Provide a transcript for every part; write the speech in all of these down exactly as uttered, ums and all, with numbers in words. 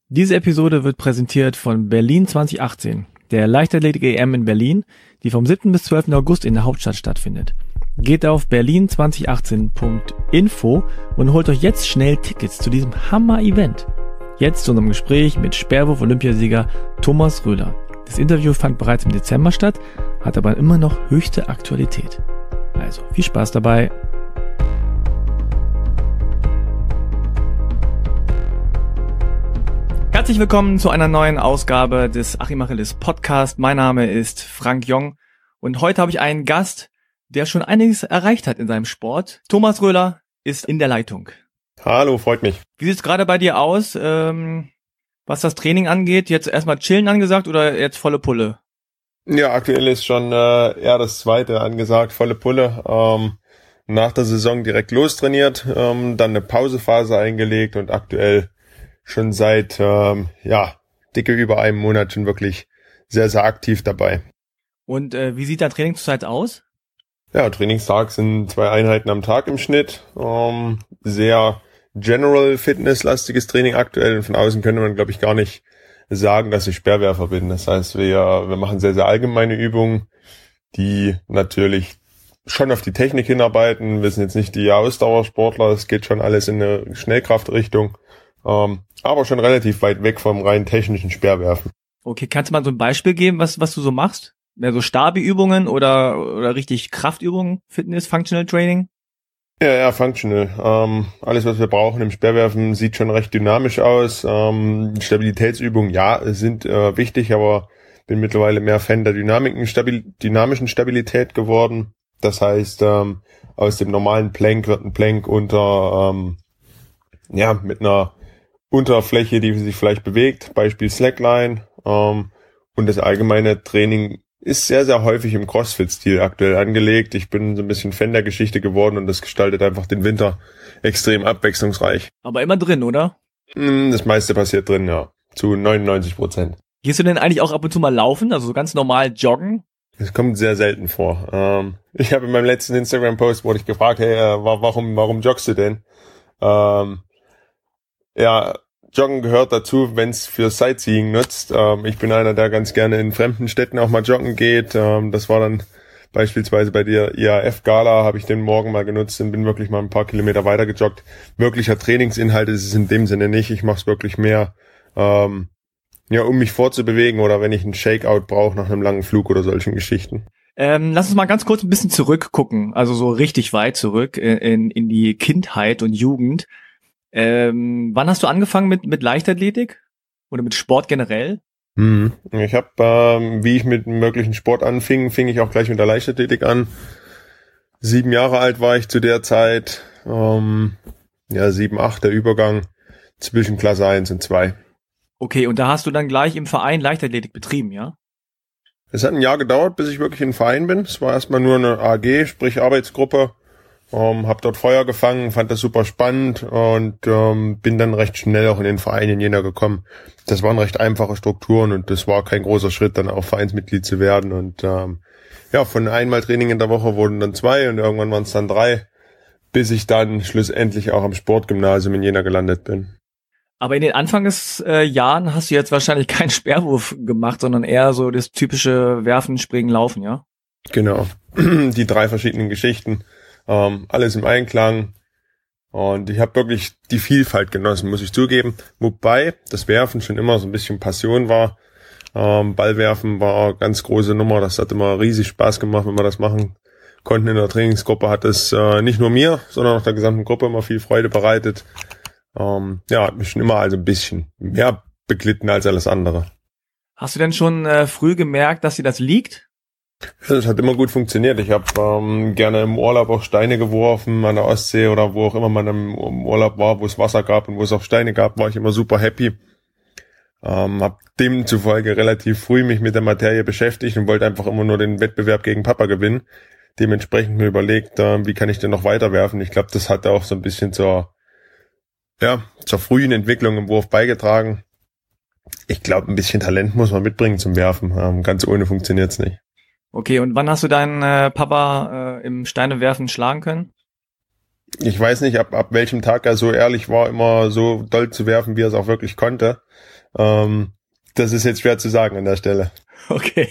Diese Episode wird präsentiert von Berlin zwanzig achtzehn, der Leichtathletik-E M in Berlin, die vom siebten bis zwölften August in der Hauptstadt stattfindet. Geht auf berlin zwanzig achtzehn Punkt info und holt euch jetzt schnell Tickets zu diesem Hammer-Event. Jetzt zu unserem Gespräch mit Sperrwurf-Olympiasieger Thomas Röhler. Das Interview fand bereits im Dezember statt, hat aber immer noch höchste Aktualität. Also viel Spaß dabei. Herzlich willkommen zu einer neuen Ausgabe des Achim Achilles Podcast. Mein Name ist Frank Jong und heute habe ich einen Gast, der schon einiges erreicht hat in seinem Sport. Thomas Röhler ist in der Leitung. Hallo, freut mich. Wie sieht's gerade bei dir aus, ähm, was das Training angeht? Jetzt erstmal chillen angesagt oder jetzt volle Pulle? Ja, aktuell ist schon äh, eher das Zweite angesagt, volle Pulle. Ähm, nach der Saison direkt lostrainiert, ähm, dann eine Pausephase eingelegt und aktuell schon seit ähm, ja dicke über einem Monat schon wirklich sehr, sehr aktiv dabei. Und äh, wie sieht dein Training zurzeit aus? Ja, Trainingstag sind zwei Einheiten am Tag im Schnitt. Ähm, sehr General Fitness-lastiges Training aktuell. Und von außen könnte man, glaube ich, gar nicht sagen, dass ich Speerwerfer bin. Das heißt, wir, wir machen sehr, sehr allgemeine Übungen, die natürlich schon auf die Technik hinarbeiten. Wir sind jetzt nicht die Ausdauersportler. Es geht schon alles in eine Schnellkraftrichtung. Ähm, aber schon relativ weit weg vom rein technischen Speerwerfen. Okay, kannst du mal so ein Beispiel geben, was was du so machst? Mehr so Stabi-Übungen oder oder richtig Kraftübungen, Fitness, Functional Training? Ja, ja, Functional. Ähm, alles, was wir brauchen im Speerwerfen, sieht schon recht dynamisch aus. Ähm, Stabilitätsübungen, ja, sind äh, wichtig, aber bin mittlerweile mehr Fan der Dynamiken, stabil, dynamischen Stabilität geworden. Das heißt, ähm, aus dem normalen Plank wird ein Plank unter, ähm, ja, mit einer Unterfläche, die sich vielleicht bewegt, Beispiel Slackline. Ähm, und das allgemeine Training ist sehr, sehr häufig im CrossFit-Stil aktuell angelegt. Ich bin so ein bisschen Fan der Geschichte geworden und das gestaltet einfach den Winter extrem abwechslungsreich. Aber immer drin, oder? Das meiste passiert drin, ja. Zu neunundneunzig Prozent. Gehst du denn eigentlich auch ab und zu mal laufen, also so ganz normal joggen? Das kommt sehr selten vor. Ähm, ich habe in meinem letzten Instagram-Post wurde ich gefragt, hey, äh, warum, warum joggst du denn? Ähm, Ja, Joggen gehört dazu, wenn es für Sightseeing nutzt. Ähm, ich bin einer, der ganz gerne in fremden Städten auch mal joggen geht. Ähm, das war dann beispielsweise bei der I A F-Gala, habe ich den Morgen mal genutzt und bin wirklich mal ein paar Kilometer weiter gejoggt. Wirklicher Trainingsinhalt ist es in dem Sinne nicht. Ich mache es wirklich mehr, ähm, ja, um mich vorzubewegen oder wenn ich einen Shakeout brauche nach einem langen Flug oder solchen Geschichten. Ähm, lass uns mal ganz kurz ein bisschen zurückgucken, also so richtig weit zurück in, in die Kindheit und Jugend. Ähm, wann hast du angefangen mit mit Leichtathletik oder mit Sport generell? Hm. Ich habe, ähm, wie ich mit möglichen Sport anfing, fing ich auch gleich mit der Leichtathletik an. Sieben Jahre alt war ich zu der Zeit, ähm, ja sieben, acht der Übergang zwischen Klasse eins und zwei. Okay, und da hast du dann gleich im Verein Leichtathletik betrieben, ja? Es hat ein Jahr gedauert, bis ich wirklich in Verein bin. Es war erstmal nur eine A G, sprich Arbeitsgruppe. Um, hab dort Feuer gefangen, fand das super spannend und um, bin dann recht schnell auch in den Verein in Jena gekommen. Das waren recht einfache Strukturen und das war kein großer Schritt, dann auch Vereinsmitglied zu werden. Und um, ja, von einmal Training in der Woche wurden dann zwei und irgendwann waren es dann drei, bis ich dann schlussendlich auch am Sportgymnasium in Jena gelandet bin. Aber in den Anfangsjahren hast du jetzt wahrscheinlich keinen Speerwurf gemacht, sondern eher so das typische Werfen, Springen, Laufen, ja? Genau, die drei verschiedenen Geschichten. Ähm, alles im Einklang und ich habe wirklich die Vielfalt genossen, muss ich zugeben, wobei das Werfen schon immer so ein bisschen Passion war. Ähm, Ballwerfen war eine ganz große Nummer, das hat immer riesig Spaß gemacht, wenn wir das machen konnten in der Trainingsgruppe, hat es äh, nicht nur mir, sondern auch der gesamten Gruppe immer viel Freude bereitet. Ähm, ja, hat mich schon immer also ein bisschen mehr beglitten als alles andere. Hast du denn schon äh, früh gemerkt, dass dir das liegt? Das hat immer gut funktioniert. Ich habe ähm, gerne im Urlaub auch Steine geworfen, an der Ostsee oder wo auch immer man im, im Urlaub war, wo es Wasser gab und wo es auch Steine gab, war ich immer super happy. Ähm, habe demzufolge relativ früh mich mit der Materie beschäftigt und wollte einfach immer nur den Wettbewerb gegen Papa gewinnen. Dementsprechend mir überlegt, äh, wie kann ich denn noch weiterwerfen. Ich glaube, das hat auch so ein bisschen zur, ja, zur frühen Entwicklung im Wurf beigetragen. Ich glaube, ein bisschen Talent muss man mitbringen zum Werfen. Ähm, ganz ohne funktioniert's nicht. Okay, und wann hast du deinen äh, Papa äh, im Steinewerfen schlagen können? Ich weiß nicht, ab, ab welchem Tag er so ehrlich war, immer so doll zu werfen, wie er es auch wirklich konnte. Ähm, das ist jetzt schwer zu sagen an der Stelle. Okay.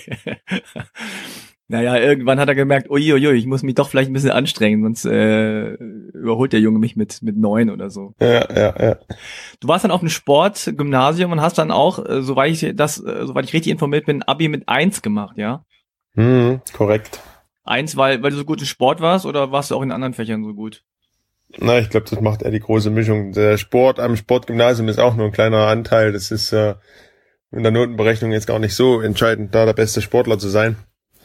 Naja, irgendwann hat er gemerkt, uiuiui, ich muss mich doch vielleicht ein bisschen anstrengen, sonst äh, überholt der Junge mich mit mit neun oder so. Ja, ja, ja. Du warst dann auf dem Sportgymnasium und hast dann auch, äh, soweit ich das, äh, soweit ich richtig informiert bin, Abi mit eins gemacht, ja? Mhm, korrekt. Eins, weil weil du so gut im Sport warst, oder warst du auch in anderen Fächern so gut? Na, ich glaube, das macht eher die große Mischung. Der Sport am Sportgymnasium ist auch nur ein kleiner Anteil. Das ist äh, in der Notenberechnung jetzt gar nicht so entscheidend, da der beste Sportler zu sein.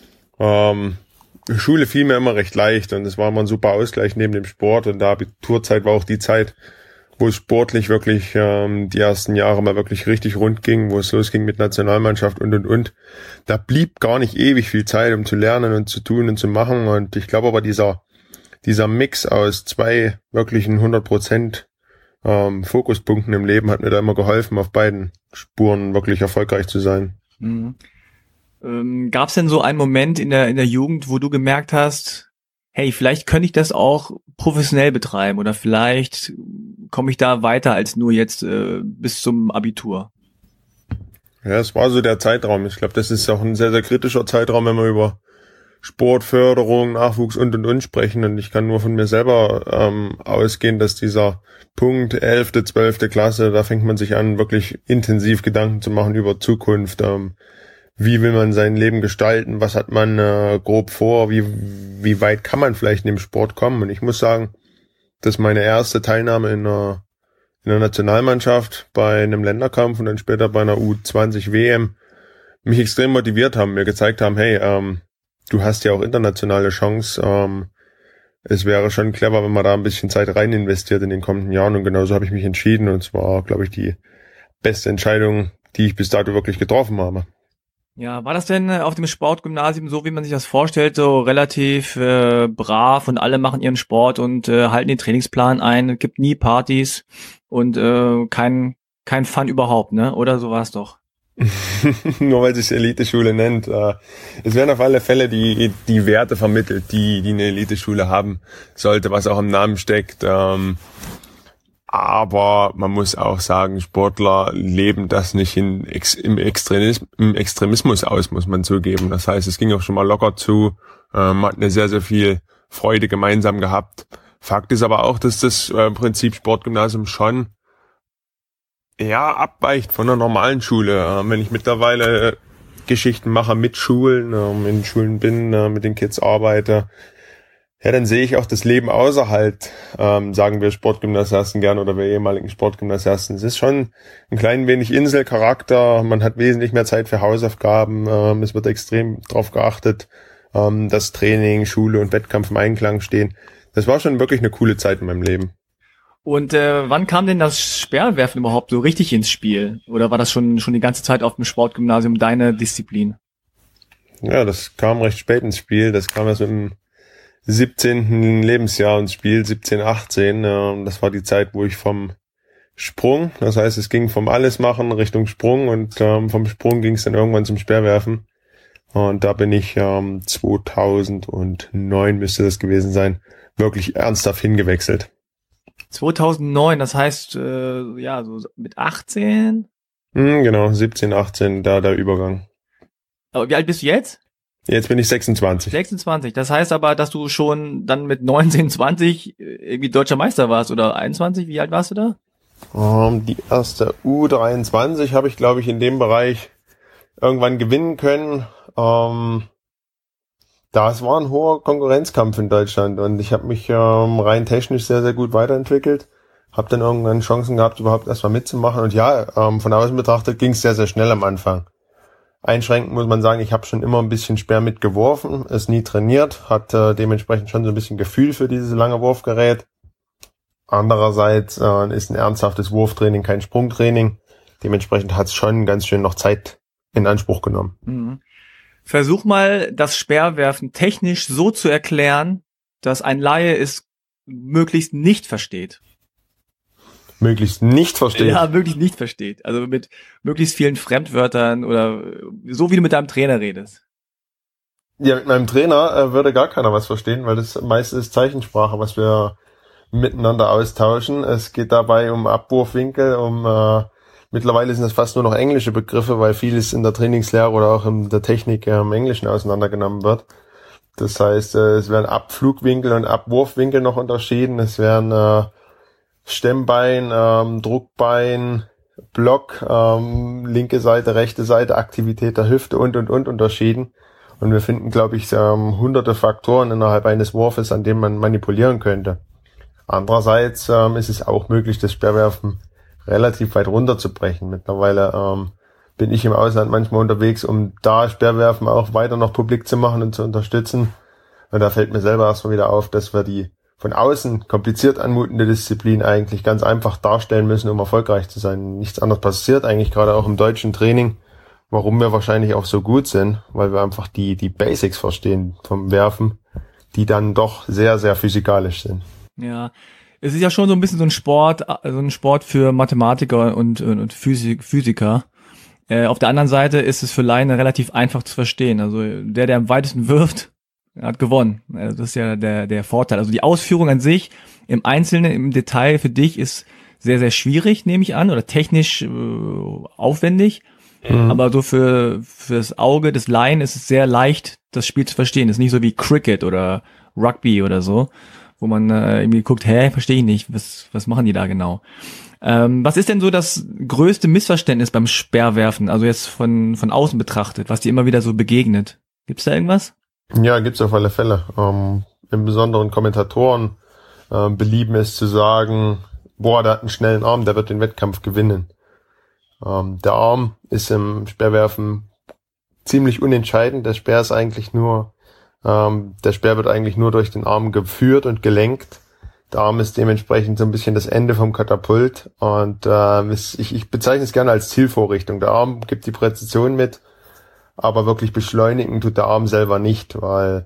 Ähm, Schule fiel mir immer recht leicht und es war immer ein super Ausgleich neben dem Sport, und der Abiturzeit war auch die Zeit, wo es sportlich wirklich ähm, die ersten Jahre mal wirklich richtig rund ging, wo es losging mit Nationalmannschaft und und und. Da blieb gar nicht ewig viel Zeit, um zu lernen und zu tun und zu machen, und ich glaube aber dieser dieser Mix aus zwei wirklichen hundert Prozent ähm, Fokuspunkten im Leben hat mir da immer geholfen, auf beiden Spuren wirklich erfolgreich zu sein. Mhm. Ähm, Gab es denn so einen Moment in der in der Jugend, wo du gemerkt hast, hey, vielleicht könnte ich das auch professionell betreiben, oder vielleicht komme ich da weiter als nur jetzt äh, bis zum Abitur? Ja, es war so der Zeitraum. Ich glaube, das ist auch ein sehr, sehr kritischer Zeitraum, wenn wir über Sportförderung, Nachwuchs und und und sprechen. Und ich kann nur von mir selber ähm, ausgehen, dass dieser Punkt elfte, zwölfte Klasse, da fängt man sich an, wirklich intensiv Gedanken zu machen über Zukunft. Ähm, wie will man sein Leben gestalten? Was hat man äh, grob vor? Wie wie weit kann man vielleicht in dem Sport kommen? Und ich muss sagen, dass meine erste Teilnahme in einer, in einer Nationalmannschaft bei einem Länderkampf und dann später bei einer U zwanzig W M mich extrem motiviert haben, mir gezeigt haben, hey, ähm, du hast ja auch internationale Chance. Ähm, es wäre schon clever, wenn man da ein bisschen Zeit rein investiert in den kommenden Jahren. Und genauso habe ich mich entschieden. Und es war, glaube ich, die beste Entscheidung, die ich bis dato wirklich getroffen habe. Ja, war das denn auf dem Sportgymnasium so, wie man sich das vorstellt, so relativ äh, brav und alle machen ihren Sport und äh, halten den Trainingsplan ein, es gibt nie Partys und äh, kein kein Fun überhaupt, ne? Oder so war es doch? Nur weil sich Eliteschule nennt. Äh, es werden auf alle Fälle die die Werte vermittelt, die die eine Eliteschule haben sollte, was auch im Namen steckt. Ähm, aber man muss auch sagen, Sportler leben das nicht in, im, Extremismus, im Extremismus aus, muss man zugeben. Das heißt, es ging auch schon mal locker zu, ähm, hat eine sehr, sehr viel Freude gemeinsam gehabt. Fakt ist aber auch, dass das äh, Prinzip Sportgymnasium schon ja abweicht von einer normalen Schule. Äh, wenn ich mittlerweile Geschichten mache mit Schulen, äh, in Schulen bin, äh, mit den Kids arbeite, ja, dann sehe ich auch das Leben außerhalb, ähm, sagen wir Sportgymnasiasten gern oder wir ehemaligen Sportgymnasiasten. Es ist schon ein klein wenig Inselcharakter, man hat wesentlich mehr Zeit für Hausaufgaben, ähm, es wird extrem darauf geachtet, ähm, dass Training, Schule und Wettkampf im Einklang stehen. Das war schon wirklich eine coole Zeit in meinem Leben. Und äh, wann kam denn das Speerwerfen überhaupt so richtig ins Spiel? Oder war das schon schon die ganze Zeit auf dem Sportgymnasium deine Disziplin? Ja, das kam recht spät ins Spiel, das kam erst im siebzehnten Lebensjahr ins Spiel, siebzehn, achtzehn. Das war die Zeit, wo ich vom Sprung, das heißt, es ging vom Allesmachen Richtung Sprung, und ähm, vom Sprung ging es dann irgendwann zum Speerwerfen. Und da bin ich ähm, zweitausendneun, müsste das gewesen sein, wirklich ernsthaft hingewechselt. zweitausendneun, das heißt, äh, ja, so mit achtzehn? Hm, genau, siebzehn, achtzehn, da der Übergang. Aber wie alt bist du jetzt? Jetzt bin ich sechsundzwanzig. sechsundzwanzig. Das heißt aber, dass du schon dann mit neunzehn, zwanzig irgendwie deutscher Meister warst, oder einundzwanzig? Wie alt warst du da? Um, die erste U dreiundzwanzig habe ich, glaube ich, in dem Bereich irgendwann gewinnen können. Um, das war ein hoher Konkurrenzkampf in Deutschland, und ich habe mich um, rein technisch sehr, sehr gut weiterentwickelt. Habe dann irgendwann Chancen gehabt, überhaupt erstmal mitzumachen. Und ja, um, von außen betrachtet ging es sehr, sehr schnell am Anfang. Einschränkend muss man sagen, ich habe schon immer ein bisschen Speer mitgeworfen, es nie trainiert, hat äh, dementsprechend schon so ein bisschen Gefühl für dieses lange Wurfgerät. Andererseits äh, ist ein ernsthaftes Wurftraining kein Sprungtraining, dementsprechend hat es schon ganz schön noch Zeit in Anspruch genommen. Mhm. Versuch mal, das Speerwerfen technisch so zu erklären, dass ein Laie es möglichst nicht versteht. Möglichst nicht versteht. Ja, möglichst nicht versteht. Also mit möglichst vielen Fremdwörtern oder so, wie du mit deinem Trainer redest. Ja, mit meinem Trainer äh, würde gar keiner was verstehen, weil das meiste ist Zeichensprache, was wir miteinander austauschen. Es geht dabei um Abwurfwinkel, um äh, mittlerweile sind das fast nur noch englische Begriffe, weil vieles in der Trainingslehre oder auch in der Technik äh, im Englischen auseinandergenommen wird. Das heißt, äh, es werden Abflugwinkel und Abwurfwinkel noch unterschieden. Es werden äh, Stemmbein, ähm, Druckbein, Block, ähm, linke Seite, rechte Seite, Aktivität der Hüfte und, und, und unterschieden. Und wir finden, glaube ich, ähm, hunderte Faktoren innerhalb eines Wurfes, an denen man manipulieren könnte. Andererseits ähm, ist es auch möglich, das Speerwerfen relativ weit runterzubrechen. Mittlerweile ähm, bin ich im Ausland manchmal unterwegs, um da Speerwerfen auch weiter noch publik zu machen und zu unterstützen. Und da fällt mir selber erstmal wieder auf, dass wir die von außen kompliziert anmutende Disziplin eigentlich ganz einfach darstellen müssen, um erfolgreich zu sein. Nichts anderes passiert eigentlich gerade auch im deutschen Training, warum wir wahrscheinlich auch so gut sind, weil wir einfach die die Basics verstehen vom Werfen, die dann doch sehr, sehr physikalisch sind. Ja, es ist ja schon so ein bisschen so ein Sport, so ein Sport für Mathematiker und, und Physik, Physiker. Äh, auf der anderen Seite ist es für Laien relativ einfach zu verstehen. Also der, der am weitesten wirft, hat gewonnen. Also das ist ja der der Vorteil. Also die Ausführung an sich im Einzelnen, im Detail für dich ist sehr, sehr schwierig, nehme ich an, oder technisch äh, aufwendig. Mhm. Aber so für fürs Auge des Laien ist es sehr leicht, das Spiel zu verstehen. Es ist nicht so wie Cricket oder Rugby oder so, wo man äh, irgendwie guckt, hä, verstehe ich nicht, was was machen die da genau? Ähm, was ist denn so das größte Missverständnis beim Speerwerfen, also jetzt von von außen betrachtet, was dir immer wieder so begegnet? Gibt's da irgendwas? Ja, gibt's auf alle Fälle. Ähm, im Besonderen Kommentatoren äh, belieben es zu sagen, boah, der hat einen schnellen Arm, der wird den Wettkampf gewinnen. Ähm, der Arm ist im Speerwerfen ziemlich unentscheidend. Der Speer ist eigentlich nur, ähm, der Speer wird eigentlich nur durch den Arm geführt und gelenkt. Der Arm ist dementsprechend so ein bisschen das Ende vom Katapult und äh, ich, ich bezeichne es gerne als Zielvorrichtung. Der Arm gibt die Präzision mit, aber wirklich beschleunigen tut der Arm selber nicht, weil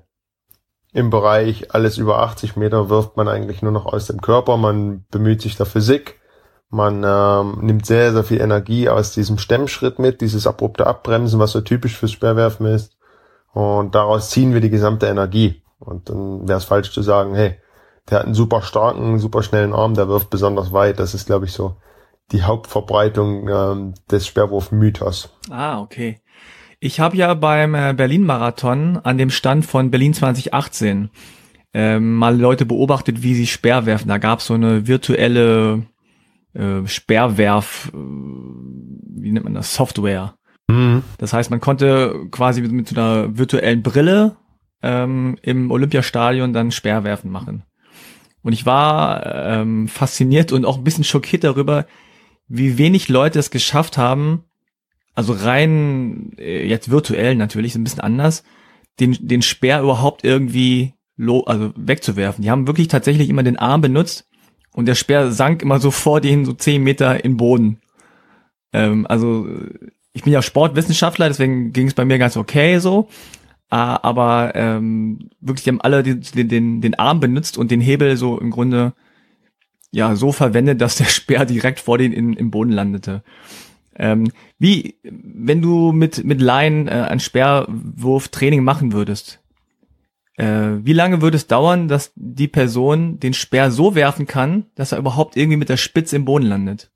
im Bereich alles über achtzig Meter wirft man eigentlich nur noch aus dem Körper. Man bemüht sich der Physik, man ähm, nimmt sehr, sehr viel Energie aus diesem Stemmschritt mit, dieses abrupte Abbremsen, was so typisch fürs Speerwerfen ist. Und daraus ziehen wir die gesamte Energie. Und dann wäre es falsch zu sagen, hey, der hat einen super starken, super schnellen Arm, der wirft besonders weit. Das ist, glaube ich, so die Hauptverbreitung ähm, des Speerwurf-Mythos. Ah, okay. Ich habe ja beim äh, Berlin-Marathon an dem Stand von Berlin zwanzig achtzehn ähm, mal Leute beobachtet, wie sie Speer werfen. Da gab es so eine virtuelle äh, Speerwerf, äh, wie nennt man das, Software. Mhm. Das heißt, man konnte quasi mit, mit so einer virtuellen Brille ähm, im Olympiastadion dann Speerwerfen machen. Und ich war ähm, fasziniert und auch ein bisschen schockiert darüber, wie wenig Leute es geschafft haben, also rein äh, jetzt virtuell natürlich, ist ein bisschen anders, den den Speer überhaupt irgendwie lo also wegzuwerfen. Die haben wirklich tatsächlich immer den Arm benutzt und der Speer sank immer so vor denen so zehn Meter in den Boden. Ähm, also ich bin ja Sportwissenschaftler, deswegen ging es bei mir ganz okay so. Uh, aber ähm, wirklich, die haben alle den, den, den Arm benutzt und den Hebel so im Grunde ja so verwendet, dass der Speer direkt vor denen in, im Boden landete. Ähm, wie, wenn du mit mit Laien äh, ein Speerwurftraining machen würdest, äh, wie lange würde es dauern, dass die Person den Speer so werfen kann, dass er überhaupt irgendwie mit der Spitze im Boden landet?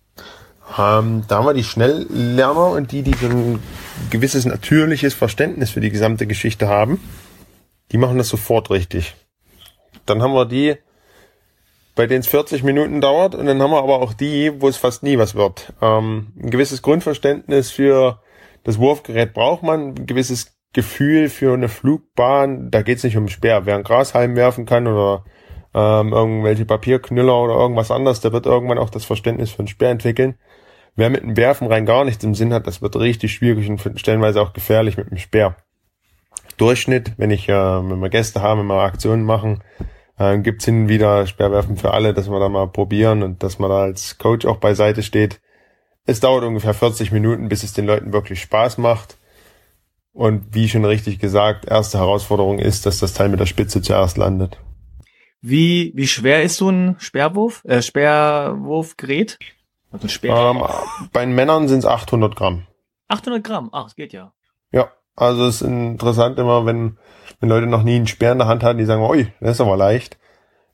Ähm, da haben wir die Schnelllerner und die, die so ein gewisses natürliches Verständnis für die gesamte Geschichte haben. Die machen das sofort richtig. Dann haben wir die, bei denen es vierzig Minuten dauert, und dann haben wir aber auch die, wo es fast nie was wird. Ähm, ein gewisses Grundverständnis für das Wurfgerät braucht man, ein gewisses Gefühl für eine Flugbahn. Da geht es nicht um Speer. Wer einen Grashalm werfen kann oder ähm, irgendwelche Papierknüller oder irgendwas anderes, der wird irgendwann auch das Verständnis für einen Speer entwickeln. Wer mit dem Werfen rein gar nichts im Sinn hat, das wird richtig schwierig und stellenweise auch gefährlich mit dem Speer. Durchschnitt, wenn ich, äh, wenn wir Gäste haben, wenn wir Aktionen machen, äh, gibt's hin und wieder Speerwerfen für alle, dass wir da mal probieren und dass man da als Coach auch beiseite steht. Es dauert ungefähr vierzig Minuten, bis es den Leuten wirklich Spaß macht. Und wie schon richtig gesagt, erste Herausforderung ist, dass das Teil mit der Spitze zuerst landet. Wie wie schwer ist so ein Speerwurf, äh, Speerwurfgerät? Also ein Speer. Ähm, bei den Männern sind es achthundert Gramm. achthundert Gramm, ach, das geht ja. Ja, also es ist interessant immer, wenn wenn Leute noch nie einen Speer in der Hand hatten, die sagen, ui, das ist aber leicht.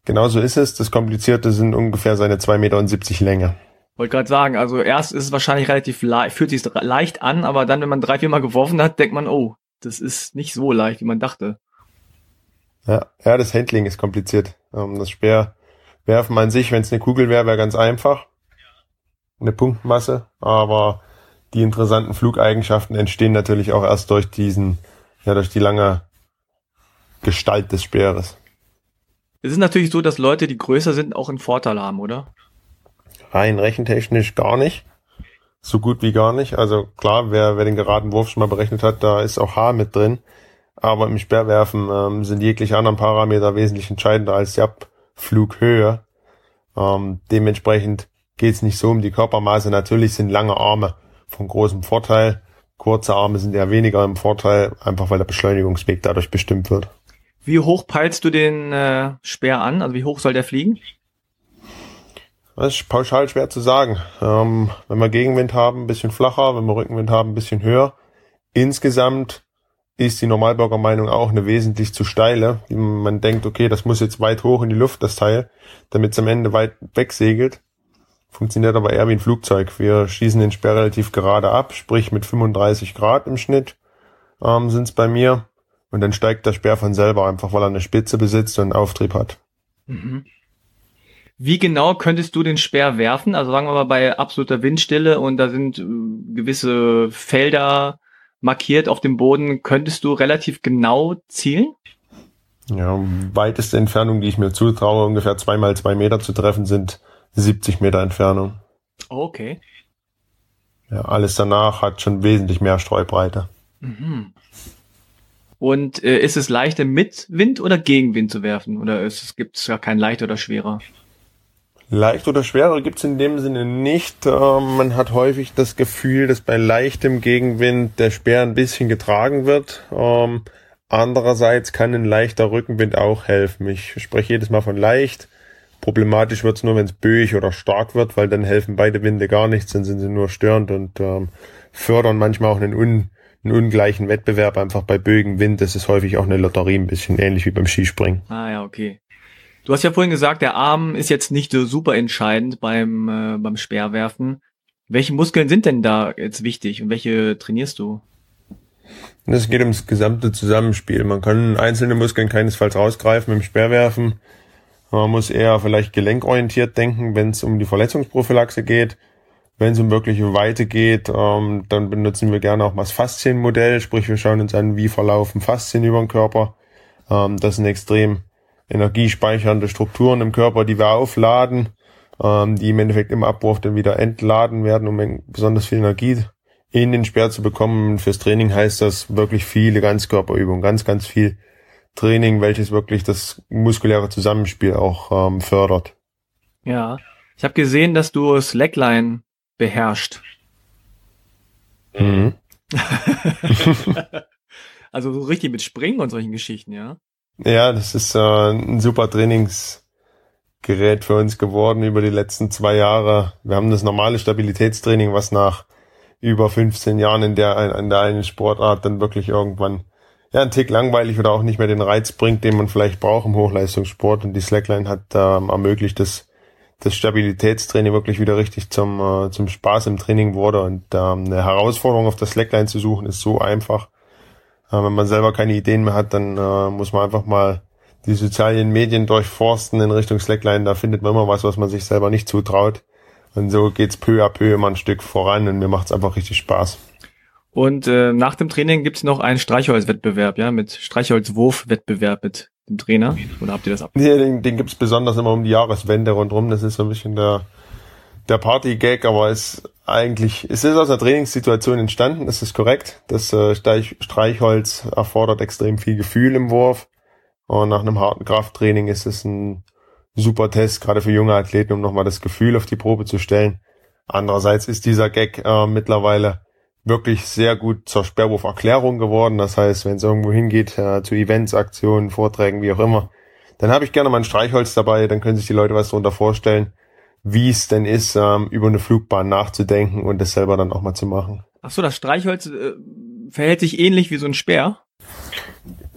Genau so ist es. Das Komplizierte sind ungefähr seine zwei Meter siebzig Länge. Wollte gerade sagen, also erst ist es wahrscheinlich relativ leicht, fühlt sich leicht an, aber dann, wenn man drei, vier Mal geworfen hat, denkt man, oh, das ist nicht so leicht, wie man dachte. Ja, ja, das Handling ist kompliziert. Das Speerwerfen an sich, wenn es eine Kugel wäre, wäre ganz einfach. Eine Punktmasse, aber die interessanten Flugeigenschaften entstehen natürlich auch erst durch diesen, ja, durch die lange Gestalt des Speeres. Es ist natürlich so, dass Leute, die größer sind, auch einen Vorteil haben, oder? Rein rechentechnisch gar nicht. So gut wie gar nicht. Also klar, wer, wer den geraden Wurf schon mal berechnet hat, da ist auch H mit drin. Aber im Speerwerfen ähm, sind jegliche anderen Parameter wesentlich entscheidender als die Abflughöhe. Ähm, dementsprechend geht es nicht so um die Körpermaße. Natürlich sind lange Arme von großem Vorteil. Kurze Arme sind ja weniger im Vorteil, einfach weil der Beschleunigungsweg dadurch bestimmt wird. Wie hoch peilst du den äh, Speer an? Also wie hoch soll der fliegen? Das ist pauschal schwer zu sagen. Ähm, wenn wir Gegenwind haben, ein bisschen flacher, wenn wir Rückenwind haben, ein bisschen höher. Insgesamt ist die Normalbürgermeinung auch eine wesentlich zu steile. Man denkt, okay, das muss jetzt weit hoch in die Luft, das Teil, damit es am Ende weit wegsegelt. Funktioniert aber eher wie ein Flugzeug. Wir schießen den Speer relativ gerade ab, sprich mit fünfunddreißig Grad im Schnitt ähm, sind es bei mir. Und dann steigt der Speer von selber, einfach weil er eine Spitze besitzt und einen Auftrieb hat. Mhm. Wie genau könntest du den Speer werfen? Also sagen wir mal bei absoluter Windstille und da sind äh, gewisse Felder markiert auf dem Boden. Könntest du relativ genau zielen? Ja, weiteste Entfernung, die ich mir zutraue, ungefähr zwei mal zwei Meter zu treffen, sind siebzig Meter Entfernung. Okay. Ja, alles danach hat schon wesentlich mehr Streubreite. Mhm. Und äh, ist es leichter mit Wind oder gegen Wind zu werfen? Oder ist es, gibt es ja kein leicht oder schwerer? Leicht oder schwerer gibt's in dem Sinne nicht. Ähm, man hat häufig das Gefühl, dass bei leichtem Gegenwind der Speer ein bisschen getragen wird. Ähm, andererseits kann ein leichter Rückenwind auch helfen. Ich spreche jedes Mal von leicht. Problematisch wird's nur, wenn es böig oder stark wird, weil dann helfen beide Winde gar nichts, dann sind sie nur störend und ähm, fördern manchmal auch einen, un, einen ungleichen Wettbewerb. Einfach bei böigem Wind, das ist häufig auch eine Lotterie, ein bisschen ähnlich wie beim Skispringen. Ah ja, okay. Du hast ja vorhin gesagt, der Arm ist jetzt nicht so super entscheidend beim äh, beim Speerwerfen. Welche Muskeln sind denn da jetzt wichtig und welche trainierst du? Es geht ums gesamte Zusammenspiel. Man kann einzelne Muskeln keinesfalls rausgreifen im Speerwerfen. Man muss eher vielleicht gelenkorientiert denken, wenn es um die Verletzungsprophylaxe geht. Wenn es um wirkliche Weite geht, ähm, dann benutzen wir gerne auch mal das Faszienmodell. Sprich, wir schauen uns an, wie verlaufen Faszien über den Körper. Ähm, das sind extrem energiespeichernde Strukturen im Körper, die wir aufladen, ähm, die im Endeffekt im Abwurf dann wieder entladen werden, um besonders viel Energie in den Speer zu bekommen. Fürs Training heißt das wirklich viele Ganzkörperübungen, ganz, ganz viel Training, welches wirklich das muskuläre Zusammenspiel auch ähm, fördert. Ja, ich habe gesehen, dass du Slackline beherrschst. Mhm. Also so richtig mit Springen und solchen Geschichten, ja? Ja, das ist äh, ein super Trainingsgerät für uns geworden über die letzten zwei Jahre. Wir haben das normale Stabilitätstraining, was nach über fünfzehn Jahren in der in der einen Sportart dann wirklich irgendwann ja ein Tick langweilig oder auch nicht mehr den Reiz bringt, den man vielleicht braucht im Hochleistungssport. Und die Slackline hat ähm, ermöglicht, dass das Stabilitätstraining wirklich wieder richtig zum äh, zum Spaß im Training wurde. Und ähm, eine Herausforderung auf der Slackline zu suchen ist so einfach. Äh, wenn man selber keine Ideen mehr hat, dann äh, muss man einfach mal die sozialen Medien durchforsten in Richtung Slackline. Da findet man immer was, was man sich selber nicht zutraut. Und so geht's peu à peu immer ein Stück voran und mir macht's einfach richtig Spaß. Und äh, nach dem Training gibt's noch einen Streichholzwettbewerb, ja, mit Streichholzwurfwettbewerb mit dem Trainer. Oder habt ihr das ab? Nee, den, den gibt's besonders immer um die Jahreswende rundherum. Das ist so ein bisschen der der Party-Gag, aber es eigentlich, es ist aus einer Trainingssituation entstanden, das ist korrekt. Das äh, Streichholz erfordert extrem viel Gefühl im Wurf. Und nach einem harten Krafttraining ist es ein super Test, gerade für junge Athleten, um nochmal das Gefühl auf die Probe zu stellen. Andererseits ist dieser Gag äh, mittlerweile wirklich sehr gut zur Speerwurferklärung geworden. Das heißt, wenn es irgendwo hingeht, äh, zu Events, Aktionen, Vorträgen, wie auch immer, dann habe ich gerne mal ein Streichholz dabei, dann können sich die Leute was darunter vorstellen, wie es denn ist, ähm, über eine Flugbahn nachzudenken und das selber dann auch mal zu machen. Ach so, das Streichholz äh, verhält sich ähnlich wie so ein Speer?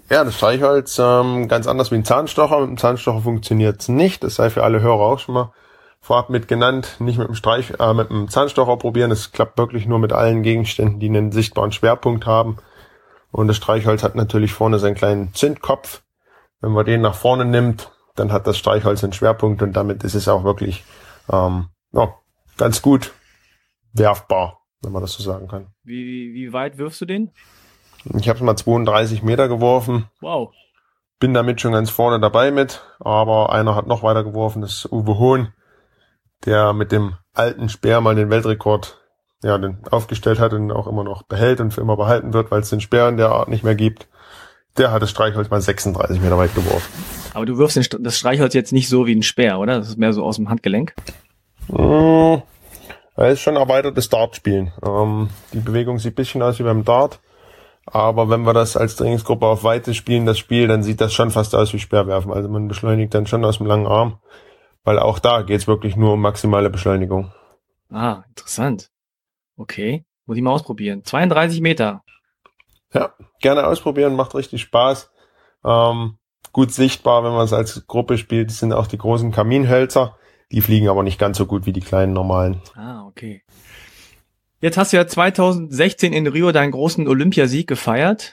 Ja, das Streichholz, ähm, ganz anders wie ein Zahnstocher. Mit dem Zahnstocher funktioniert's nicht. Das sei für alle Hörer auch schon mal vorab mit genannt. Nicht mit dem Streich, äh, mit dem Zahnstocher probieren. Das klappt wirklich nur mit allen Gegenständen, die einen sichtbaren Schwerpunkt haben. Und das Streichholz hat natürlich vorne seinen kleinen Zündkopf. Wenn man den nach vorne nimmt, dann hat das Streichholz einen Schwerpunkt und damit ist es auch wirklich ähm, ja, ganz gut werfbar, wenn man das so sagen kann. Wie, wie weit wirfst du den? Ich habe mal zweiunddreißig Meter geworfen. Wow. Bin damit schon ganz vorne dabei mit, aber einer hat noch weiter geworfen, das ist Uwe Hohn, der mit dem alten Speer mal den Weltrekord ja, den aufgestellt hat und auch immer noch behält und für immer behalten wird, weil es den Speer in der Art nicht mehr gibt. Der hat das Streichholz mal sechsunddreißig Meter weit geworfen. Aber du wirfst den, das Streichholz jetzt nicht so wie ein Speer, oder? Das ist mehr so aus dem Handgelenk? Mmh, das ist schon erweitertes Dartspielen. Ähm, die Bewegung sieht ein bisschen aus wie beim Dart. Aber wenn wir das als Trainingsgruppe auf Weite spielen, das Spiel, dann sieht das schon fast aus wie Speerwerfen. Also man beschleunigt dann schon aus dem langen Arm, weil auch da geht es wirklich nur um maximale Beschleunigung. Ah, interessant. Okay, muss ich mal ausprobieren. zweiunddreißig Meter. Ja, gerne ausprobieren, macht richtig Spaß. Ähm, gut sichtbar, wenn man es als Gruppe spielt, das sind auch die großen Kaminhölzer. Die fliegen aber nicht ganz so gut wie die kleinen normalen. Ah, okay. Jetzt hast du ja zweitausendsechzehn in Rio deinen großen Olympiasieg gefeiert.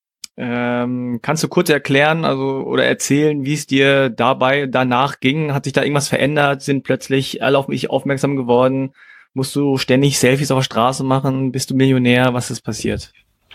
Ähm, kannst du kurz erklären, also oder erzählen, wie es dir dabei danach ging? Hat sich da irgendwas verändert? Sind plötzlich alle auf mich aufmerksam geworden? Musst du ständig Selfies auf der Straße machen? Bist du Millionär? Was ist passiert?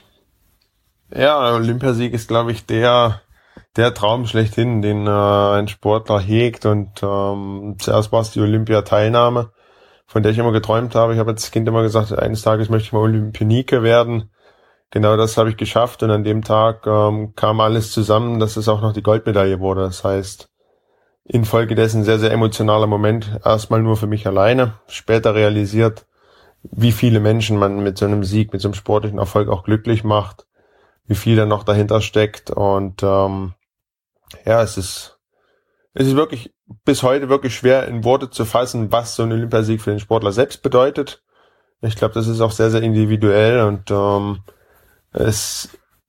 Ja, Olympiasieg ist, glaube ich, der der Traum schlechthin, den äh, ein Sportler hegt. Und ähm, zuerst war es die Olympiateilnahme, von der ich immer geträumt habe. Ich habe als Kind immer gesagt, eines Tages möchte ich mal Olympionike werden. Genau das habe ich geschafft und an dem Tag ähm, kam alles zusammen, dass es auch noch die Goldmedaille wurde. Das heißt, infolgedessen sehr, sehr emotionaler Moment. Erstmal nur für mich alleine, später realisiert, wie viele Menschen man mit so einem Sieg, mit so einem sportlichen Erfolg auch glücklich macht, wie viel da noch dahinter steckt. Und ähm, ja, es ist es ist wirklich bis heute wirklich schwer in Worte zu fassen, was so ein Olympiasieg für den Sportler selbst bedeutet. Ich glaube, das ist auch sehr, sehr individuell und ähm, es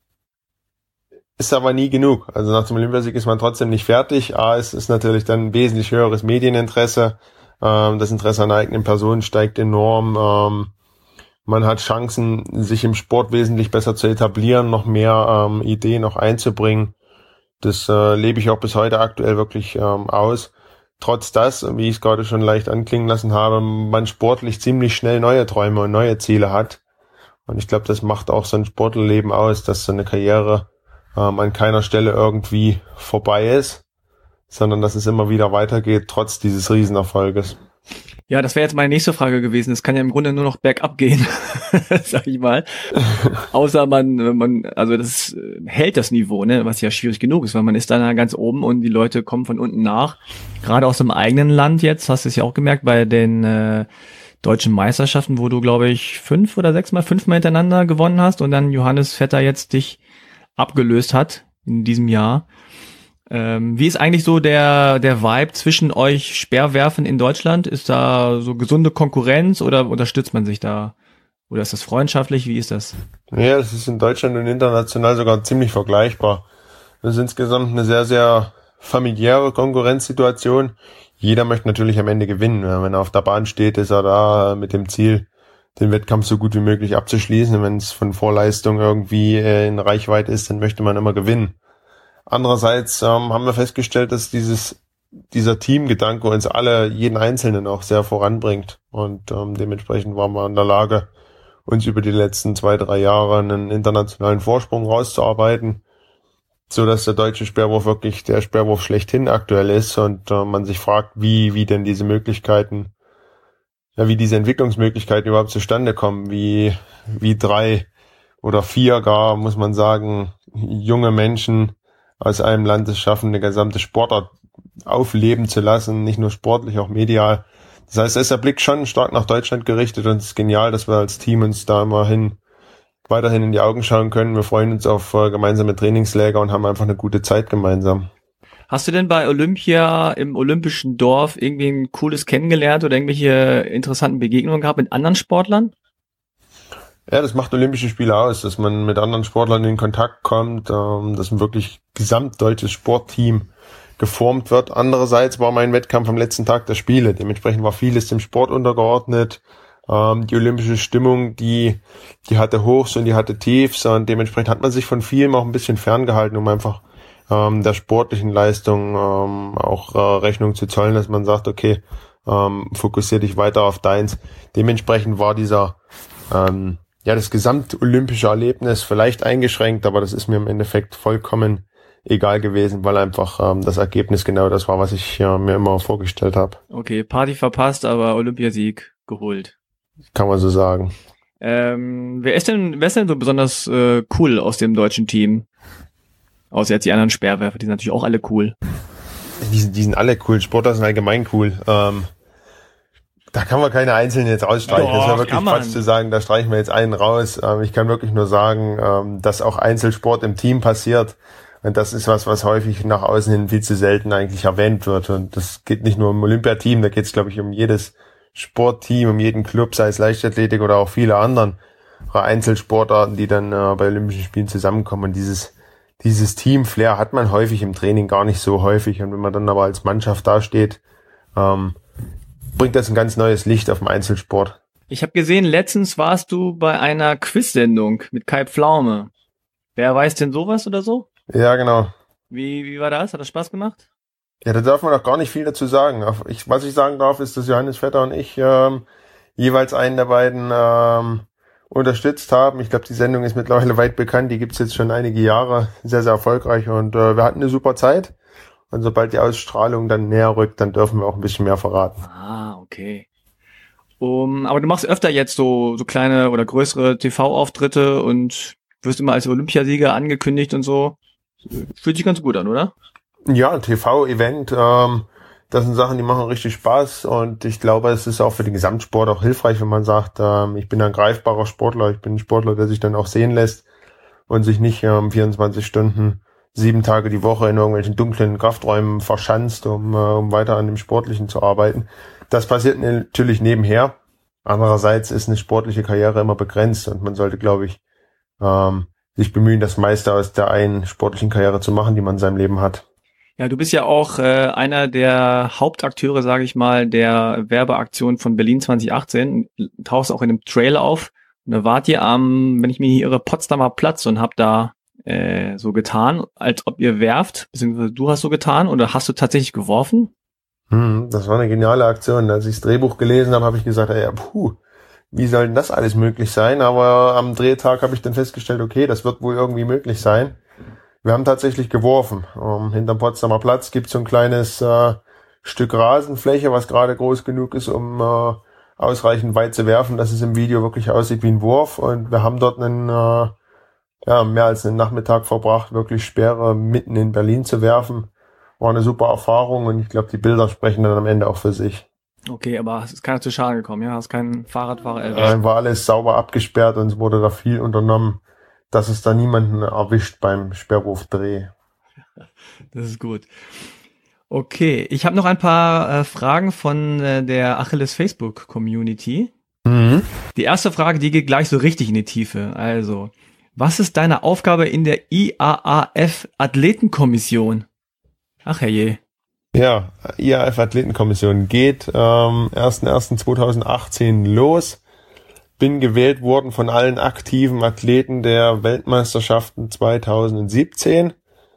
ist aber nie genug. Also nach dem Olympiasieg ist man trotzdem nicht fertig. A, es ist natürlich dann ein wesentlich höheres Medieninteresse. Ähm, das Interesse an der eigenen Person steigt enorm. Ähm, man hat Chancen, sich im Sport wesentlich besser zu etablieren, noch mehr ähm, Ideen noch einzubringen. Das äh, lebe ich auch bis heute aktuell wirklich ähm, aus. Trotz das, wie ich es gerade schon leicht anklingen lassen habe, man sportlich ziemlich schnell neue Träume und neue Ziele hat. Und ich glaube, das macht auch so ein Sportlerleben aus, dass so eine Karriere ähm, an keiner Stelle irgendwie vorbei ist, sondern dass es immer wieder weitergeht, trotz dieses Riesenerfolges. Ja, das wäre jetzt meine nächste Frage gewesen. Es kann ja im Grunde nur noch bergab gehen, sag ich mal. Außer man, man, also das hält das Niveau, ne, was ja schwierig genug ist, weil man ist da ganz oben und die Leute kommen von unten nach. Gerade aus dem eigenen Land jetzt, hast du es ja auch gemerkt, bei den äh, deutschen Meisterschaften, wo du, glaube ich, fünf oder sechsmal, fünfmal hintereinander gewonnen hast und dann Johannes Vetter jetzt dich abgelöst hat in diesem Jahr. Ähm, wie ist eigentlich so der der Vibe zwischen euch Speerwerfen in Deutschland? Ist da so gesunde Konkurrenz oder unterstützt man sich da? Oder ist das freundschaftlich? Wie ist das? Ja, das ist in Deutschland und international sogar ziemlich vergleichbar. Das ist insgesamt eine sehr, sehr familiäre Konkurrenzsituation. Jeder möchte natürlich am Ende gewinnen. Wenn er auf der Bahn steht, ist er da mit dem Ziel, den Wettkampf so gut wie möglich abzuschließen. Wenn es von Vorleistung irgendwie in Reichweite ist, dann möchte man immer gewinnen. Andererseits ähm, haben wir festgestellt, dass dieses dieser Teamgedanke uns alle, jeden Einzelnen auch sehr voranbringt. Und ähm, dementsprechend waren wir in der Lage, uns über die letzten zwei, drei Jahre einen internationalen Vorsprung rauszuarbeiten, so dass der deutsche Speerwurf wirklich der Speerwurf schlechthin aktuell ist und äh, man sich fragt, wie wie denn diese Möglichkeiten, ja, wie diese Entwicklungsmöglichkeiten überhaupt zustande kommen, wie wie drei oder vier gar, muss man sagen, junge Menschen aus einem Land es schaffen, eine gesamte Sportart aufleben zu lassen, nicht nur sportlich, auch medial. Das heißt, es ist der Blick schon stark nach Deutschland gerichtet und es ist genial, dass wir als Team uns da immerhin weiterhin in die Augen schauen können. Wir freuen uns auf äh, gemeinsame Trainingslager und haben einfach eine gute Zeit gemeinsam. Hast du denn bei Olympia im olympischen Dorf irgendwie ein cooles kennengelernt oder irgendwelche interessanten Begegnungen gehabt mit anderen Sportlern? Ja, das macht Olympische Spiele aus, dass man mit anderen Sportlern in Kontakt kommt, ähm, dass ein wirklich gesamtdeutsches Sportteam geformt wird. Andererseits war mein Wettkampf am letzten Tag der Spiele. Dementsprechend war vieles dem Sport untergeordnet. Ähm, die olympische Stimmung, die die hatte Hochs und die hatte Tiefs. Und dementsprechend hat man sich von vielem auch ein bisschen ferngehalten, um einfach ähm, der sportlichen Leistung ähm, auch äh, Rechnung zu zollen, dass man sagt, okay, ähm, fokussier dich weiter auf deins. Dementsprechend war dieser ähm, ja, das gesamtolympische Erlebnis vielleicht eingeschränkt, aber das ist mir im Endeffekt vollkommen egal gewesen, weil einfach ähm, das Ergebnis genau das war, was ich äh, mir immer vorgestellt habe. Okay, Party verpasst, aber Olympiasieg geholt. Kann man so sagen. Ähm, wer ist denn, wer ist denn so besonders äh, cool aus dem deutschen Team? Außer jetzt die anderen Speerwerfer, die sind natürlich auch alle cool. Die sind, die sind alle cool, Sportler sind allgemein cool. Ähm, Da kann man keine Einzelnen jetzt ausstreichen. Doch, das wäre wirklich Quatsch zu sagen, da streichen wir jetzt einen raus. Ich kann wirklich nur sagen, dass auch Einzelsport im Team passiert. Und das ist was, was häufig nach außen hin viel zu selten eigentlich erwähnt wird. Und das geht nicht nur um Olympiateam, da geht es, glaube ich, um jedes Sportteam, um jeden Club, sei es Leichtathletik oder auch viele anderen Einzelsportarten, die dann bei Olympischen Spielen zusammenkommen. Und dieses, dieses Team-Flair hat man häufig im Training gar nicht so häufig. Und wenn man dann aber als Mannschaft dasteht, ähm, bringt das ein ganz neues Licht auf den Einzelsport. Ich habe gesehen, letztens warst du bei einer Quiz-Sendung mit Kai Pflaume. Wer weiß denn sowas oder so? Ja, genau. Wie, wie war das? Hat das Spaß gemacht? Ja, da darf man doch gar nicht viel dazu sagen. Ich, was ich sagen darf, ist, dass Johannes Vetter und ich ähm, jeweils einen der beiden ähm, unterstützt haben. Ich glaube, die Sendung ist mittlerweile weit bekannt. Die gibt's jetzt schon einige Jahre. Sehr, sehr erfolgreich. Und äh, wir hatten eine super Zeit. Und sobald die Ausstrahlung dann näher rückt, dann dürfen wir auch ein bisschen mehr verraten. Ah, okay. Um, aber du machst öfter jetzt so so kleine oder größere T V-Auftritte und wirst immer als Olympiasieger angekündigt und so. Fühlt sich ganz gut an, oder? Ja, ein T V-Event, ähm, das sind Sachen, die machen richtig Spaß. Und ich glaube, es ist auch für den Gesamtsport auch hilfreich, wenn man sagt, ähm, ich bin ein greifbarer Sportler, ich bin ein Sportler, der sich dann auch sehen lässt und sich nicht ähm, vierundzwanzig Stunden sieben Tage die Woche in irgendwelchen dunklen Krafträumen verschanzt, um, äh, um weiter an dem Sportlichen zu arbeiten. Das passiert natürlich nebenher. Andererseits ist eine sportliche Karriere immer begrenzt und man sollte, glaube ich, ähm, sich bemühen, das meiste aus der einen sportlichen Karriere zu machen, die man in seinem Leben hat. Ja, du bist ja auch äh, einer der Hauptakteure, sage ich mal, der Werbeaktion von Berlin zwanzig achtzehn. Tauchst auch in dem Trailer auf. Und da wart ihr am, wenn ich mich nicht irre, Potsdamer Platz und habt da äh, so getan, als ob ihr werft, beziehungsweise du hast so getan, oder hast du tatsächlich geworfen? Hm, das war eine geniale Aktion. Als ich das Drehbuch gelesen habe, habe ich gesagt, ey, puh, wie soll denn das alles möglich sein? Aber am Drehtag habe ich dann festgestellt, okay, das wird wohl irgendwie möglich sein. Wir haben tatsächlich geworfen. Um, hinterm Potsdamer Platz gibt es so ein kleines äh, Stück Rasenfläche, was gerade groß genug ist, um äh, ausreichend weit zu werfen, dass es im Video wirklich aussieht wie ein Wurf. Und wir haben dort einen, äh, ja, mehr als einen Nachmittag verbracht, wirklich Speere mitten in Berlin zu werfen. War eine super Erfahrung und ich glaube, die Bilder sprechen dann am Ende auch für sich. Okay, aber es ist keiner zu Schaden gekommen, ja? Hast keinen Fahrradfahrer erwischt? Nein, war alles sauber abgesperrt und es wurde da viel unternommen, dass es da niemanden erwischt beim Sperrwurfdreh. Das ist gut. Okay, ich habe noch ein paar äh, Fragen von äh, der Achilles Facebook Community. Mhm. Die erste Frage, die geht gleich so richtig in die Tiefe. Also, was ist deine Aufgabe in der I A A F Athletenkommission? Ach herrje. Ja, I A A F Athletenkommission geht ähm, erster erster zweitausendachtzehn los. Bin gewählt worden von allen aktiven Athleten der Weltmeisterschaften zweitausendsiebzehn.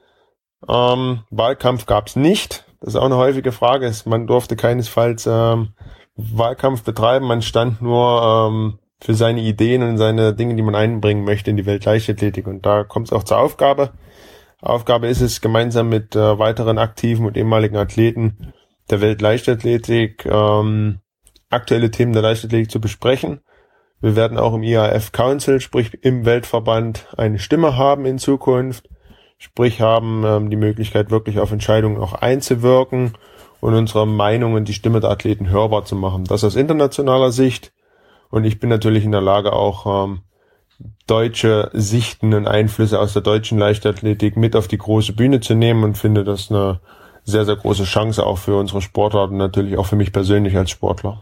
Ähm, Wahlkampf gab's nicht. Das ist auch eine häufige Frage. Man durfte keinesfalls ähm, Wahlkampf betreiben. Man stand nur ähm, für seine Ideen und seine Dinge, die man einbringen möchte in die Weltleichtathletik. Und da kommt es auch zur Aufgabe. Aufgabe ist es, gemeinsam mit äh, weiteren aktiven und ehemaligen Athleten der Weltleichtathletik ähm, aktuelle Themen der Leichtathletik zu besprechen. Wir werden auch im I A A F Council, sprich im Weltverband, eine Stimme haben in Zukunft. Sprich haben ähm, die Möglichkeit, wirklich auf Entscheidungen auch einzuwirken und unsere Meinung und die Stimme der Athleten hörbar zu machen. Das aus internationaler Sicht. Und ich bin natürlich in der Lage, auch ähm, deutsche Sichten und Einflüsse aus der deutschen Leichtathletik mit auf die große Bühne zu nehmen und finde das eine sehr, sehr große Chance auch für unsere Sportler und natürlich auch für mich persönlich als Sportler.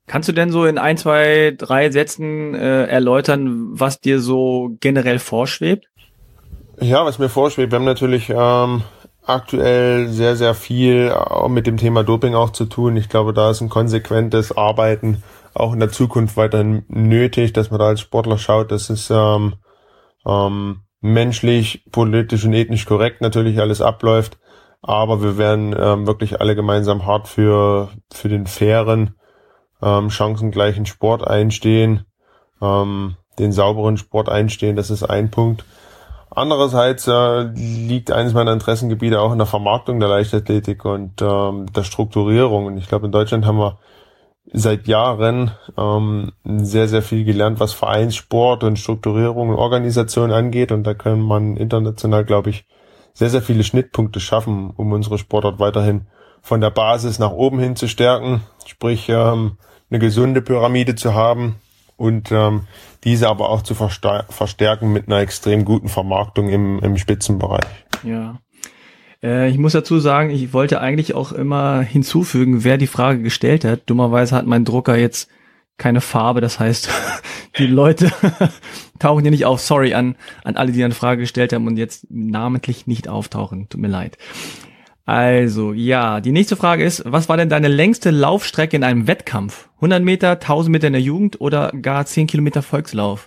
Kannst du denn so in ein, zwei, drei Sätzen äh, erläutern, was dir so generell vorschwebt? Ja, was mir vorschwebt, wir haben natürlich ähm, aktuell sehr, sehr viel auch mit dem Thema Doping auch zu tun. Ich glaube, da ist ein konsequentes Arbeiten auch in der Zukunft weiterhin nötig, dass man da als Sportler schaut, dass es ähm, ähm, menschlich, politisch und ethnisch korrekt natürlich alles abläuft. Aber wir werden ähm, wirklich alle gemeinsam hart für für den fairen, ähm, chancengleichen Sport einstehen, ähm, den sauberen Sport einstehen. Das ist ein Punkt. Andererseits äh, liegt eines meiner Interessengebiete auch in der Vermarktung der Leichtathletik und ähm, der Strukturierung. Und ich glaube, in Deutschland haben wir seit Jahren ähm, sehr, sehr viel gelernt, was Vereinssport und Strukturierung und Organisation angeht. Und da kann man international, glaube ich, sehr, sehr viele Schnittpunkte schaffen, um unsere Sportart weiterhin von der Basis nach oben hin zu stärken. Sprich, ähm, eine gesunde Pyramide zu haben und ähm, diese aber auch zu versta- verstärken mit einer extrem guten Vermarktung im, im Spitzenbereich. Ja. Äh, ich muss dazu sagen, ich wollte eigentlich auch immer hinzufügen, wer die Frage gestellt hat. Dummerweise hat mein Drucker jetzt keine Farbe, das heißt, die Leute tauchen hier nicht auf. Sorry an, an alle, die eine Frage gestellt haben und jetzt namentlich nicht auftauchen. Tut mir leid. Also, ja, die nächste Frage ist, was war denn deine längste Laufstrecke in einem Wettkampf? hundert Meter, tausend Meter in der Jugend oder gar zehn Kilometer Volkslauf?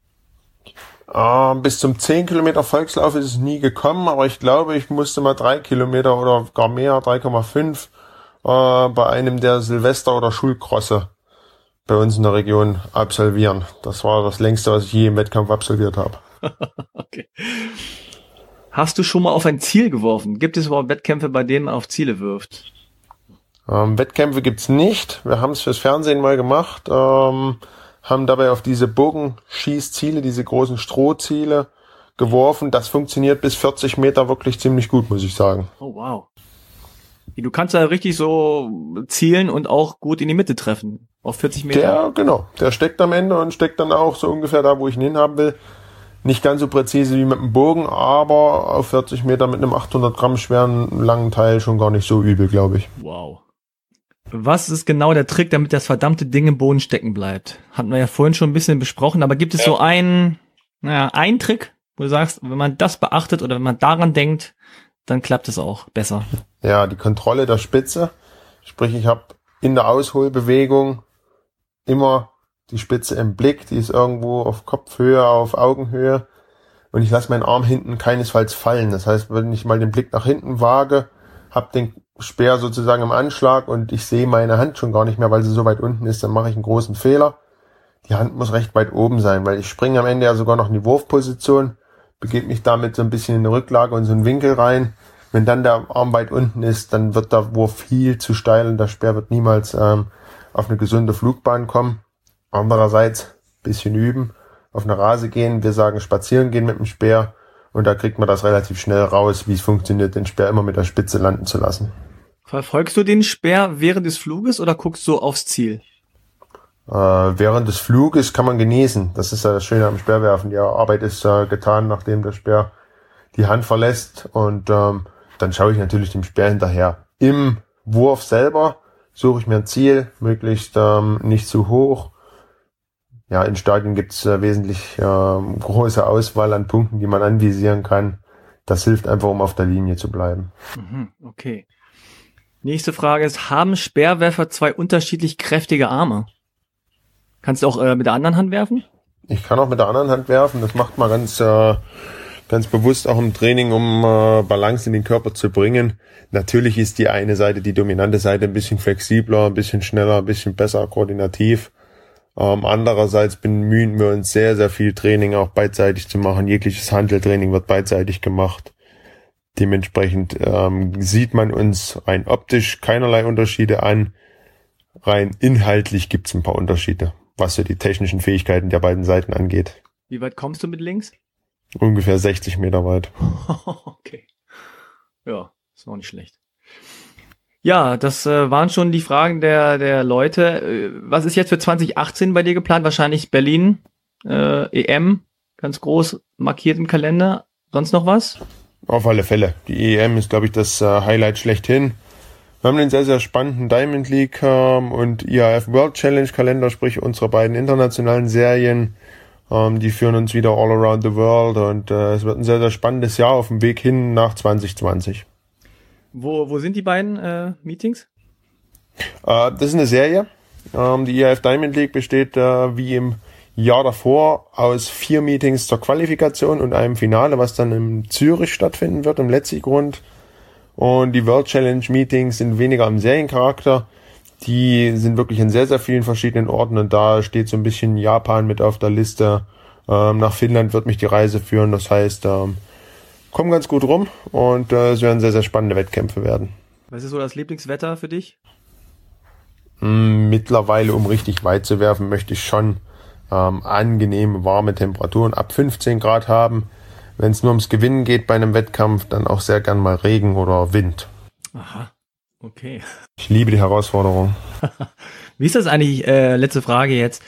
Uh, bis zum zehn Kilometer Volkslauf ist es nie gekommen, aber ich glaube, ich musste mal drei Kilometer oder gar mehr, drei Komma fünf, uh, bei einem der Silvester- oder Schulcrosse bei uns in der Region absolvieren. Das war das längste, was ich je im Wettkampf absolviert habe. Okay. Hast du schon mal auf ein Ziel geworfen? Gibt es überhaupt Wettkämpfe, bei denen man auf Ziele wirft? Ähm, Wettkämpfe gibt's nicht. Wir haben es fürs Fernsehen mal gemacht, ähm, haben dabei auf diese Bogenschießziele, diese großen Strohziele geworfen. Das funktioniert bis vierzig Meter wirklich ziemlich gut, muss ich sagen. Oh, wow. Du kannst da richtig so zielen und auch gut in die Mitte treffen. Auf vierzig Meter. Der, genau, der steckt am Ende und steckt dann auch so ungefähr da, wo ich ihn hinhaben will. Nicht ganz so präzise wie mit dem Bogen, aber auf vierzig Meter mit einem achthundert Gramm schweren langen Teil schon gar nicht so übel, glaube ich. Wow. Was ist genau der Trick, damit das verdammte Ding im Boden stecken bleibt? Hatten wir ja vorhin schon ein bisschen besprochen, aber gibt es so einen, naja, einen Trick, wo du sagst, wenn man das beachtet oder wenn man daran denkt, dann klappt es auch besser? Ja, die Kontrolle der Spitze. Sprich, ich habe in der Ausholbewegung immer die Spitze im Blick, die ist irgendwo auf Kopfhöhe, auf Augenhöhe und ich lasse meinen Arm hinten keinesfalls fallen. Das heißt, wenn ich mal den Blick nach hinten wage, habe den Speer sozusagen im Anschlag und ich sehe meine Hand schon gar nicht mehr, weil sie so weit unten ist, dann mache ich einen großen Fehler. Die Hand muss recht weit oben sein, weil ich springe am Ende ja sogar noch in die Wurfposition, begebe mich damit so ein bisschen in eine Rücklage und so einen Winkel rein. Wenn dann der Arm weit unten ist, dann wird der Wurf viel zu steil und der Speer wird niemals ähm, auf eine gesunde Flugbahn kommen. Andererseits bisschen üben, auf eine Rase gehen, wir sagen spazieren gehen mit dem Speer und da kriegt man das relativ schnell raus, wie es funktioniert, den Speer immer mit der Spitze landen zu lassen. Verfolgst du den Speer während des Fluges oder guckst du aufs Ziel? Äh, während des Fluges kann man genießen, das ist ja das Schöne am Speerwerfen, die Arbeit ist äh, getan, nachdem der Speer die Hand verlässt und ähm, dann schaue ich natürlich dem Speer hinterher. Im Wurf selber suche ich mir ein Ziel, möglichst ähm, nicht zu hoch. Ja, in Stadien gibt es äh, wesentlich äh, große Auswahl an Punkten, die man anvisieren kann. Das hilft einfach, um auf der Linie zu bleiben. Mhm, okay. Nächste Frage ist, haben Speerwerfer zwei unterschiedlich kräftige Arme? Kannst du auch äh, mit der anderen Hand werfen? Ich kann auch mit der anderen Hand werfen. Das macht man ganz, äh, ganz bewusst auch im Training, um äh, Balance in den Körper zu bringen. Natürlich ist die eine Seite, die dominante Seite, ein bisschen flexibler, ein bisschen schneller, ein bisschen besser koordinativ. Ähm, andererseits bemühen wir uns sehr, sehr viel Training auch beidseitig zu machen. Jegliches Hanteltraining wird beidseitig gemacht. Dementsprechend ähm, sieht man uns rein optisch keinerlei Unterschiede an. Rein inhaltlich gibt's ein paar Unterschiede, was so die technischen Fähigkeiten der beiden Seiten angeht. Wie weit kommst du mit links? Ungefähr sechzig Meter weit. Okay. Ja, ist noch nicht schlecht. Ja, das äh, waren schon die Fragen der der Leute. Äh, was ist jetzt für zwanzig achtzehn bei dir geplant? Wahrscheinlich Berlin, äh, E M, ganz groß markiert im Kalender. Sonst noch was? Auf alle Fälle. Die E M ist, glaube ich, das äh, Highlight schlechthin. Wir haben einen sehr, sehr spannenden Diamond League ähm, und I A F World Challenge Kalender, sprich unsere beiden internationalen Serien. Ähm, die führen uns wieder all around the world und äh, es wird ein sehr, sehr spannendes Jahr auf dem Weg hin nach zwanzig zwanzig. Wo, wo sind die beiden äh, Meetings? Äh, das ist eine Serie. Ähm, die I A F Diamond League besteht äh, wie im Jahr davor aus vier Meetings zur Qualifikation und einem Finale, was dann in Zürich stattfinden wird, im Letzigrund. Und die World Challenge Meetings sind weniger am Seriencharakter. Die sind wirklich in sehr, sehr vielen verschiedenen Orten und da steht so ein bisschen Japan mit auf der Liste. Ähm, nach Finnland wird mich die Reise führen. Das heißt, ähm, kommen ganz gut rum und äh, es werden sehr, sehr spannende Wettkämpfe werden. Was ist so das Lieblingswetter für dich? Mm, mittlerweile, um richtig weit zu werfen, möchte ich schon ähm, angenehme, warme Temperaturen ab fünfzehn Grad haben. Wenn es nur ums Gewinnen geht bei einem Wettkampf, dann auch sehr gern mal Regen oder Wind. Aha, okay. Ich liebe die Herausforderung. Wie ist das eigentlich, äh, letzte Frage jetzt,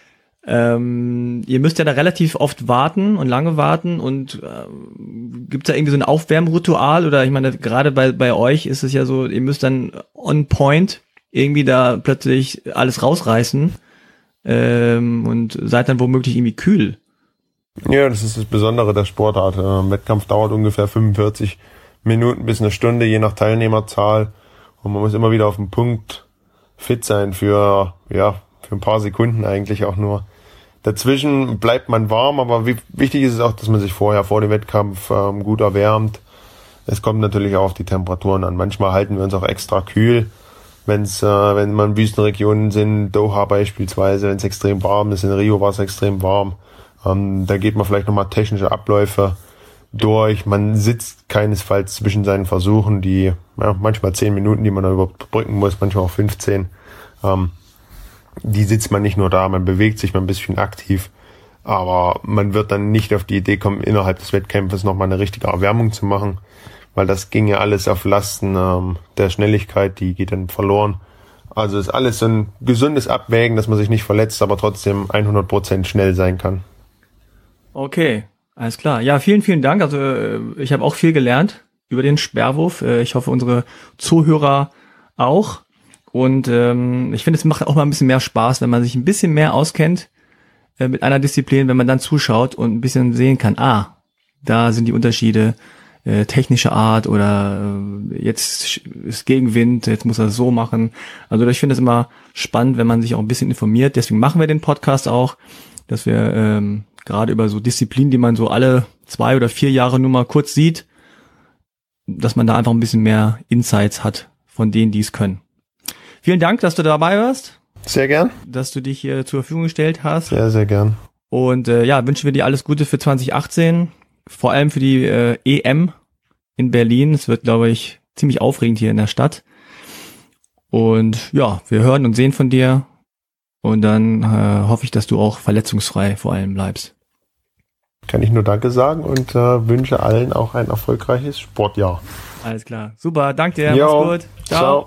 ähm, ihr müsst ja da relativ oft warten und lange warten und äh, gibt es da irgendwie so ein Aufwärmritual oder ich meine, gerade bei, bei euch ist es ja so, ihr müsst dann on point irgendwie da plötzlich alles rausreißen ähm, und seid dann womöglich irgendwie kühl. Ja, das ist das Besondere der Sportart. Ein Wettkampf dauert ungefähr fünfundvierzig Minuten bis eine Stunde, je nach Teilnehmerzahl. Und man muss immer wieder auf den Punkt fit sein für, ja, für ein paar Sekunden eigentlich auch nur. Dazwischen bleibt man warm, aber wichtig ist es auch, dass man sich vorher, vor dem Wettkampf ähm, gut erwärmt. Es kommt natürlich auch auf die Temperaturen an. Manchmal halten wir uns auch extra kühl, wenn's, äh, wenn man in Wüstenregionen sind, Doha beispielsweise, wenn es extrem warm ist. In Rio war es extrem warm. Ähm, da geht man vielleicht nochmal technische Abläufe durch. Man sitzt keinesfalls zwischen seinen Versuchen, die ja, manchmal zehn Minuten, die man da überbrücken muss, manchmal auch fünfzehn. Ähm, die sitzt man nicht nur da, man bewegt sich mal ein bisschen aktiv. Aber man wird dann nicht auf die Idee kommen, innerhalb des Wettkampfes nochmal eine richtige Erwärmung zu machen, weil das ginge alles auf Lasten ähm, der Schnelligkeit, die geht dann verloren. Also ist alles so ein gesundes Abwägen, dass man sich nicht verletzt, aber trotzdem hundert Prozent schnell sein kann. Okay, alles klar. Ja, vielen, vielen Dank. Also ich habe auch viel gelernt über den Sperrwurf. Ich hoffe, unsere Zuhörer auch. Und ähm, ich finde, es macht auch mal ein bisschen mehr Spaß, wenn man sich ein bisschen mehr auskennt äh, mit einer Disziplin, wenn man dann zuschaut und ein bisschen sehen kann, ah, da sind die Unterschiede, äh, technische Art oder äh, jetzt ist Gegenwind, jetzt muss er es so machen. Also ich finde es immer spannend, wenn man sich auch ein bisschen informiert. Deswegen machen wir den Podcast auch, dass wir ähm, gerade über so Disziplinen, die man so alle zwei oder vier Jahre nur mal kurz sieht, dass man da einfach ein bisschen mehr Insights hat von denen, die es können. Vielen Dank, dass du dabei warst. Sehr gern. Dass du dich hier zur Verfügung gestellt hast. Sehr, sehr gern. Und äh, ja, wünschen wir dir alles Gute für zwanzig achtzehn, vor allem für die äh, E M in Berlin. Es wird, glaube ich, ziemlich aufregend hier in der Stadt. Und ja, wir hören und sehen von dir. Und dann äh, hoffe ich, dass du auch verletzungsfrei vor allem bleibst. Kann ich nur Danke sagen und äh, wünsche allen auch ein erfolgreiches Sportjahr. Alles klar. Super, danke dir. Jo, mach's gut. Ciao. Ciao.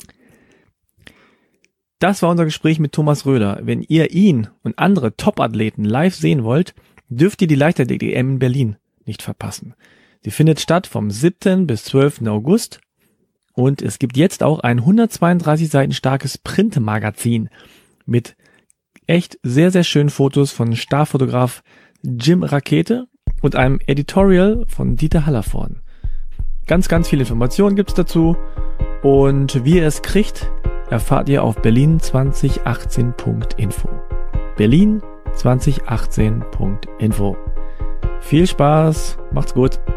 Das war unser Gespräch mit Thomas Röder. Wenn ihr ihn und andere Top-Athleten live sehen wollt, dürft ihr die Leichtathletik-E M in Berlin nicht verpassen. Sie findet statt vom siebten bis zwölften August und es gibt jetzt auch ein hundertzweiunddreißig Seiten starkes Printmagazin mit echt sehr, sehr schönen Fotos von Starfotograf Jim Rakete und einem Editorial von Dieter Hallervorden. Ganz, ganz viele Informationen gibt's dazu und wie ihr es kriegt, erfahrt ihr auf berlin zwanzig achtzehn Punkt info. berlin zwanzig achtzehn Punkt info. Viel Spaß, macht's gut.